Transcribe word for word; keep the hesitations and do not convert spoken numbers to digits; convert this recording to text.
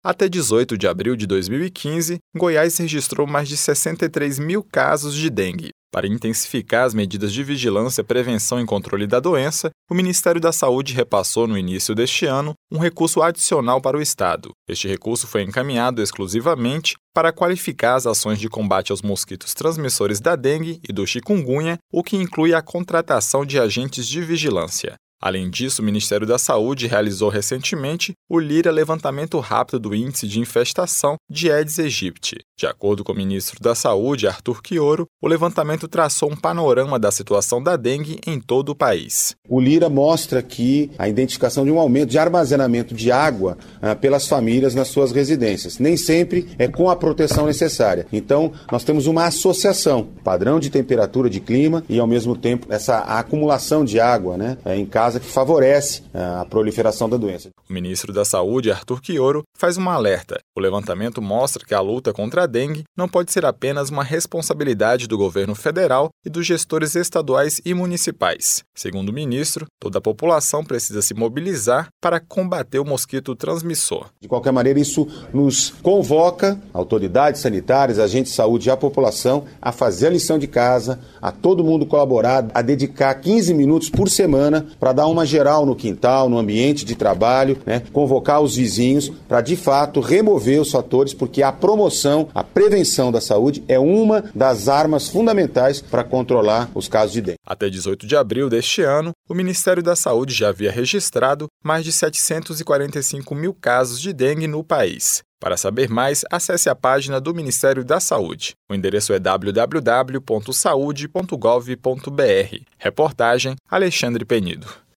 Até dezoito de abril de dois mil e quinze, Goiás registrou mais de sessenta e três mil casos de dengue. Para intensificar as medidas de vigilância, prevenção e controle da doença, o Ministério da Saúde repassou no início deste ano um recurso adicional para o Estado. Este recurso foi encaminhado exclusivamente para qualificar as ações de combate aos mosquitos transmissores da dengue e do chikungunya, o que inclui a contratação de agentes de vigilância. Além disso, o Ministério da Saúde realizou recentemente o LYRA Levantamento Rápido do Índice de Infestação de Aedes aegypti. De acordo com o ministro da Saúde, Arthur Quioro, o levantamento traçou um panorama da situação da dengue em todo o país. O LYRA mostra que a identificação de um aumento de armazenamento de água ah, pelas famílias nas suas residências. Nem sempre é com a proteção necessária. Então, nós temos uma associação, padrão de temperatura, de clima e, ao mesmo tempo, essa acumulação de água, né, em casa que favorece a proliferação da doença. O ministro da Saúde, Arthur Quioro, faz um alerta. O levantamento mostra que a luta contra a dengue não pode ser apenas uma responsabilidade do governo federal e dos gestores estaduais e municipais. Segundo o ministro, toda a população precisa se mobilizar para combater o mosquito transmissor. De qualquer maneira, isso nos convoca, autoridades sanitárias, agentes de saúde e a população, a fazer a lição de casa, a todo mundo colaborar, a dedicar quinze minutos por semana para dar uma geral no quintal, no ambiente de trabalho, né? Convocar os vizinhos para, de fato, remover os fatores, porque a promoção, a prevenção da saúde é uma das armas fundamentais para controlar os casos de dengue. Até dezoito de abril deste ano, o Ministério da Saúde já havia registrado mais de setecentos e quarenta e cinco mil casos de dengue no país. Para saber mais, acesse a página do Ministério da Saúde. O endereço é w w w ponto saude ponto gov ponto b r. Reportagem Alexandre Penido.